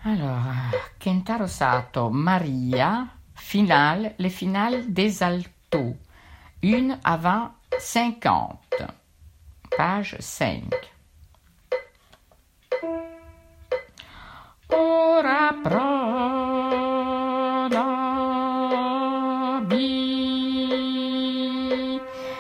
Alors, Kentaro Sato, Maria, finale, les finales des altos. Une avant 50. Page 5. Ora pro nobis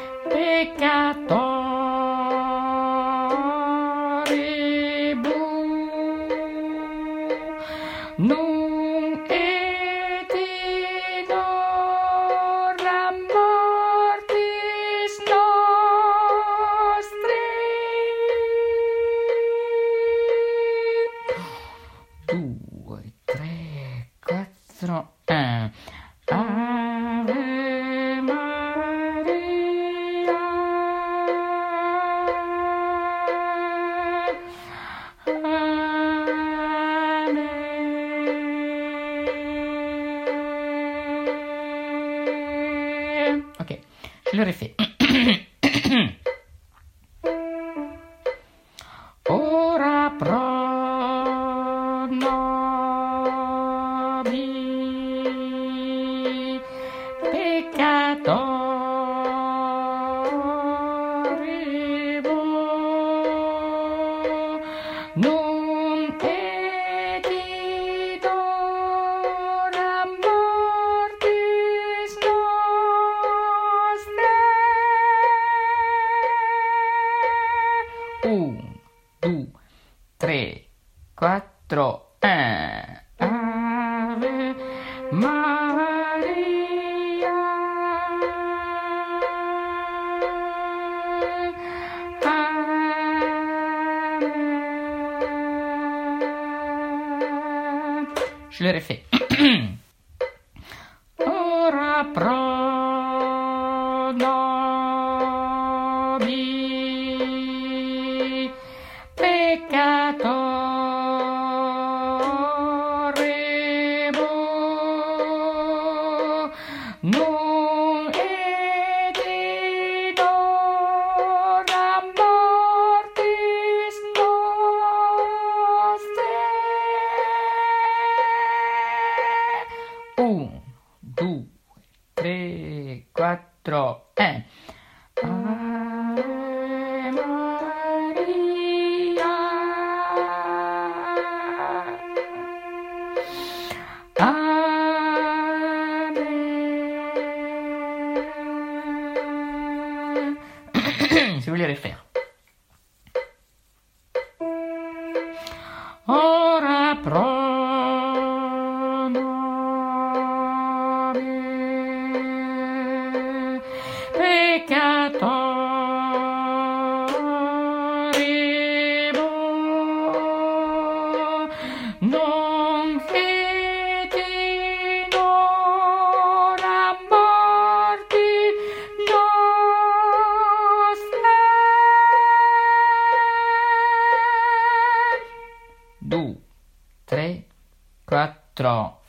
peccatoribus nunc et in hora mortis nostri. 2, 3, 4, 1. Ave Maria. Amen. Ok, je le refais. Ora pro nobis peccatoribus nunc et in hora mortis nostre. 1, 2, 3, 4, 1. Ave Maria. Amen. Je le refais. Ora pro nobis peccatoribus nunc et in hora mortis nostre. 1, 2, 3, 4, 1. Ave Maria. Amen. Je vais le refaire. Ora pro nobis peccatoribus nunc et in hora mortis nostre. 2, 3, 4.